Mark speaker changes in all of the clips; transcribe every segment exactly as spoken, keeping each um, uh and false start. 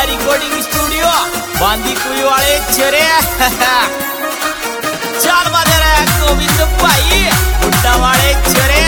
Speaker 1: Recording studio बांदी कुई वाले चेरे चाल बाजार है गोविंद भाई बुड्ढा वाले चेरे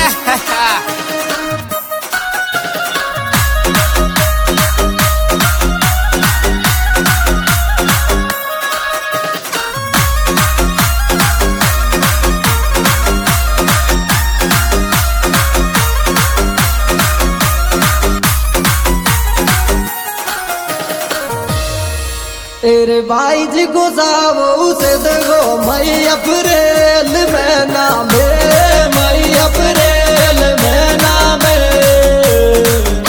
Speaker 2: तेरे भाई जी को जाओ उसे देखो मई अप्रैल में नाम है मई अप्रैल में नाम है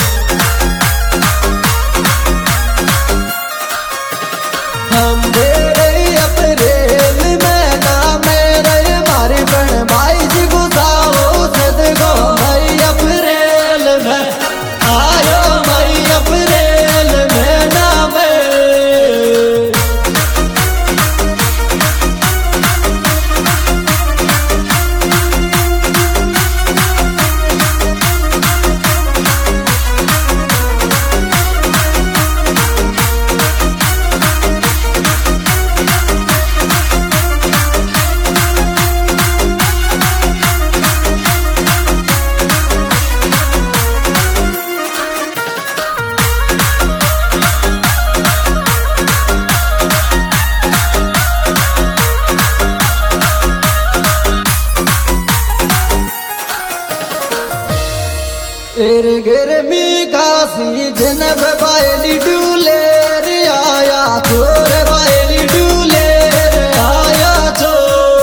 Speaker 2: हम तेरे अप्रैल में नाम है मारी बहन भाई जी को जाओ उसे देखो मई अप्रैल में आयो मई अप्रैल में नाम है। तेरे गर्मी का सीजन में बायली डूले रे आया छोरे बायली डूले रे आया छो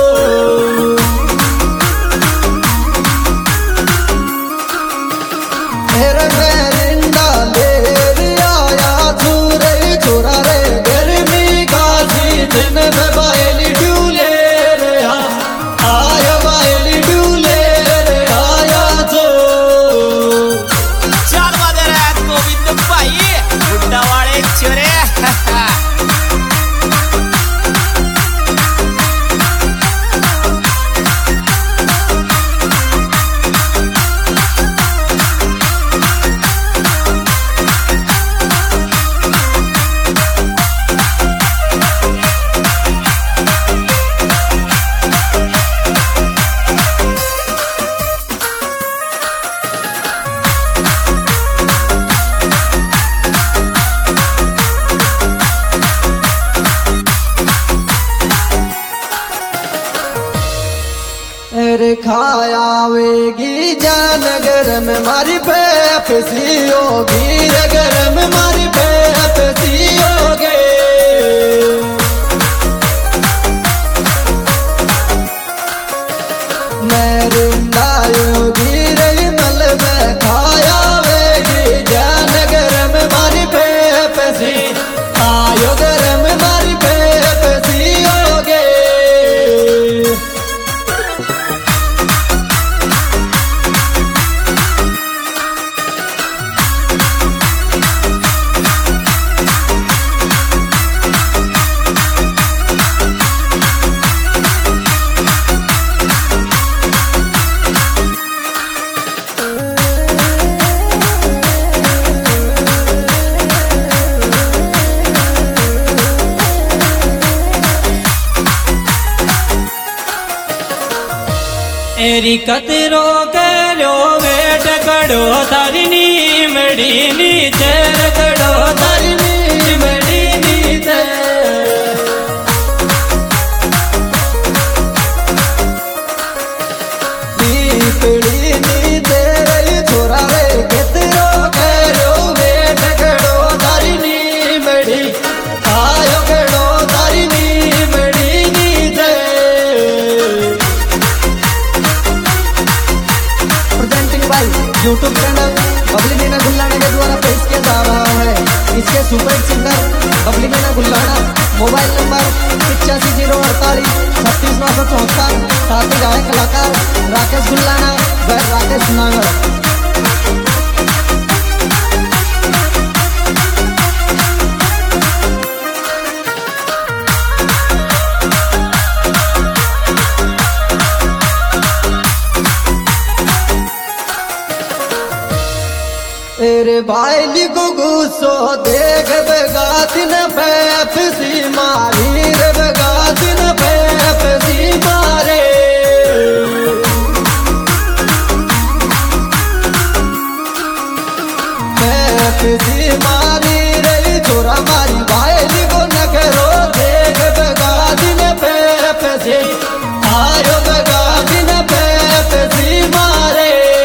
Speaker 2: तेरे मेरिंदा ले रे आया छोरे छोरा रे गर्मी का सीजन में बायली डूले रे आया बायली डूले रे आया छो
Speaker 1: बुड्ढा वाले चोरे
Speaker 2: अरे खायावेगी जानगर में मारी पेपसी होगी अगर में मारी पेपसी होगी मेरी योगी रही मल में खायावेगी जानगर में मारी पेपसी आयो घर में मारी पेपसी होगी।
Speaker 3: एरी कतरो करो वेट कड़ो तारी नीमड़ी नीचे कड़ो तारी नीमड़ी नीचे
Speaker 2: नीपड़ी नीचे रे छोरा रे कतरो करो वेट कड़ो तारी नीमड़ी आयो कड़ो तारी नीमड़ी नीचे यूट्यूब चैनल बबली मीना गुल्लाना के द्वारा पेश किया जा रहा है। इसके super singer Babli Meena Gullana mobile number पिचासी जीरो अड़तालीस छत्तीस नौ सौ चौहत्तर साथ ही गायक कलाकार राकेश गुल्लाना व राकेश नागर। तेरे भाई को गुस्सो देख बेगातिन पेप्सी मारी रे बेगातिन पेप्सी मारे पेप्सी मारी रे छोरा मारी भाई को नखरो देख बेगातिन पेप्सी आयो बेगातिन पेप्सी मारे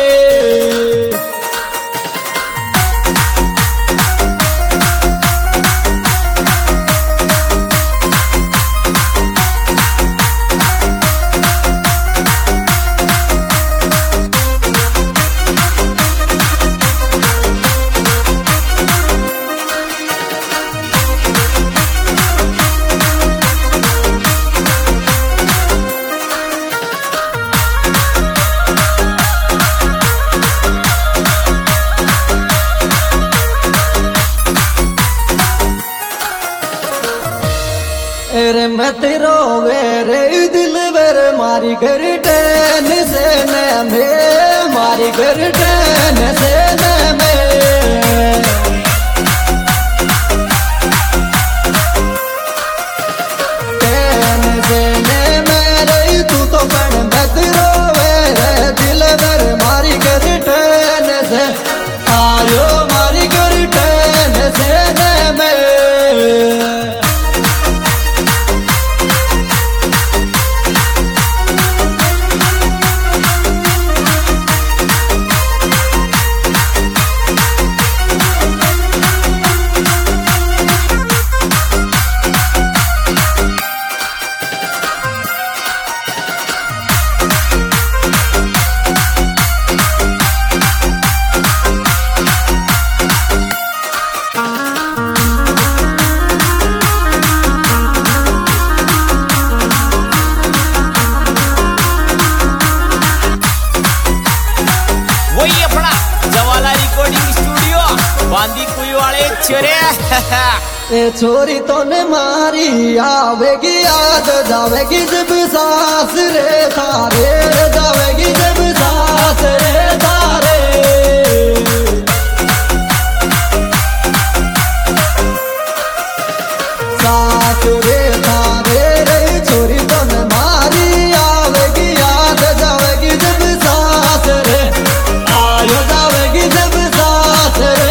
Speaker 2: रे मत रोवे रे दिल वर मारी घर टैन से न में मारी घर टैन से न में टैन से न में रे तू तो बन मत रोवे रे दिल वर मारी घर टैन से आयो मारी घर टैन से न में
Speaker 1: बांदी कुई वाले छोरे
Speaker 2: ए छोरी तो ने मारी आवेगी याद जावेगी जब सास रे थारे जावेगी जब सास रे थारे सास रे थारे रे छोरी तो ने मारी आवेगी याद जावेगी जब सास रे आयो जावेगी जब सास रे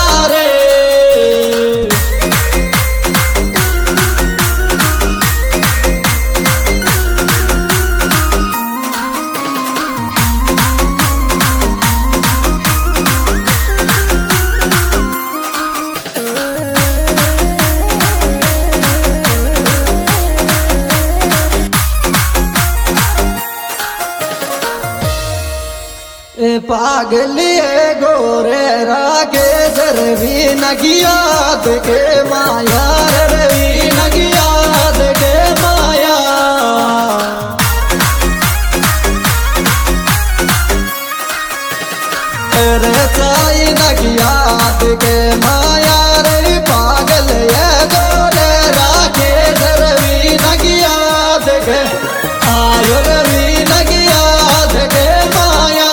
Speaker 2: पागलिए गोरे रागे रवि नगियाद के माया रवि नगियाद के माया रे साई नगियाद के माया रे पागल ये गोरे रागे रवि नगियाद के आयो रवि नगियाद के माया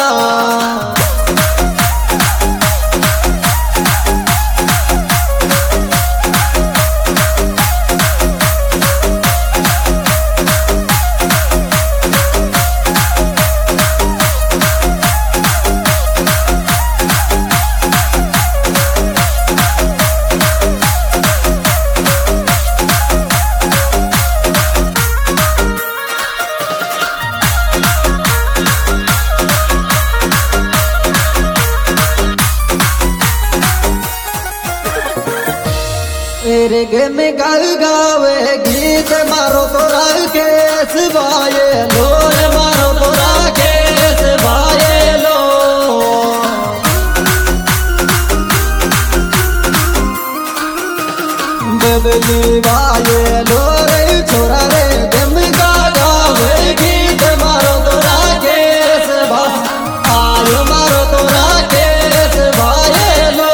Speaker 2: तेरे गे में गाल गावे गीत मारो तोरा केस भाए लो मारो तोरा केस भाए लो बबली भाए लो रे छोरा रे गम गा गावे गीत मारो तोरा केस भाए आयो मारो तोरा केस भाए लो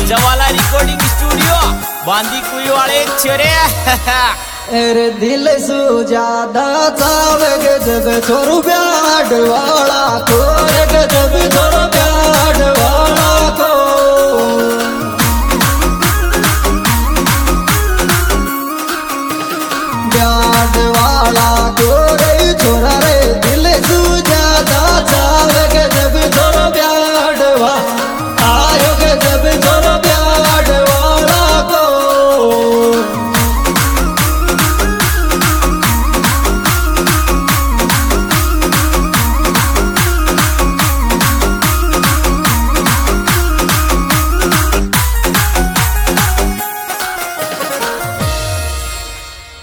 Speaker 1: जवाला रिकॉर्डिंग स्टूडियो बांदी कुई वाले छेरे
Speaker 2: अरे दिल सु ज्यादा चावे जब छोरू प्यार वाला को जब छोरू प्यार